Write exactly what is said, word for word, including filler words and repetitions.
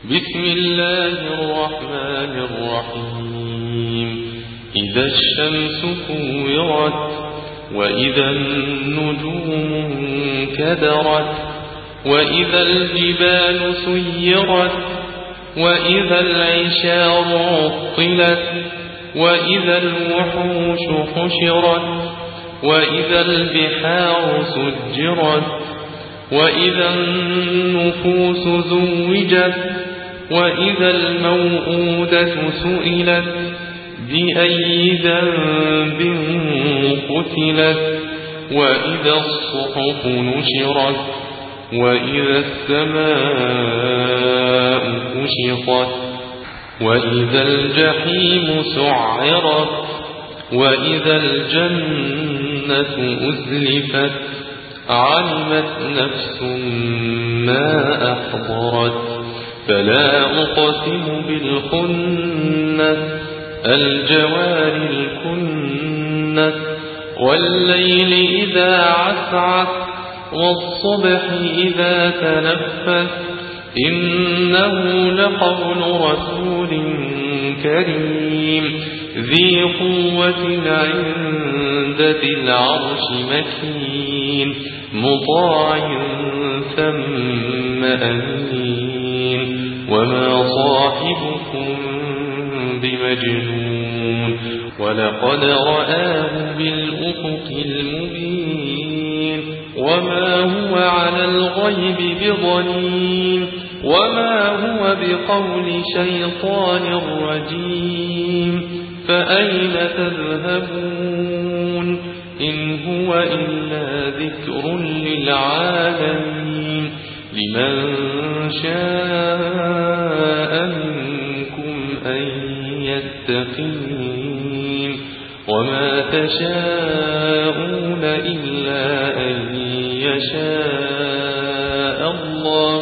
بسم الله الرحمن الرحيم إذا الشمس كورت وإذا النجوم انكدرت وإذا الجبال سيرت وإذا العشار عطلت وإذا الوحوش حشرت وإذا البحار سجرت وإذا النفوس زوجت وإذا الموءودة سئلت بأي ذنب قتلت وإذا الصحف نشرت وإذا السماء كشطت وإذا الجحيم سعرت وإذا الجنة أزلفت علمت نفس ما أحضرت فلا أقسم بالخنس الجوار الكنس والليل إذا عسعس والصبح إذا تنفس إنه لقول رسول كريم ذي قوة عند ذي العرش مكين مطاع ثم أمين وما صاحبكم بمجنون ولقد رآه بالأفق المبين وما هو على الغيب بضنين وما هو بقول شيطان رجيم فأين تذهبون إن هو إلا ذكر للعالمين لمن شاء منكم أن يتقين وما تشاءون إلا أن يشاء الله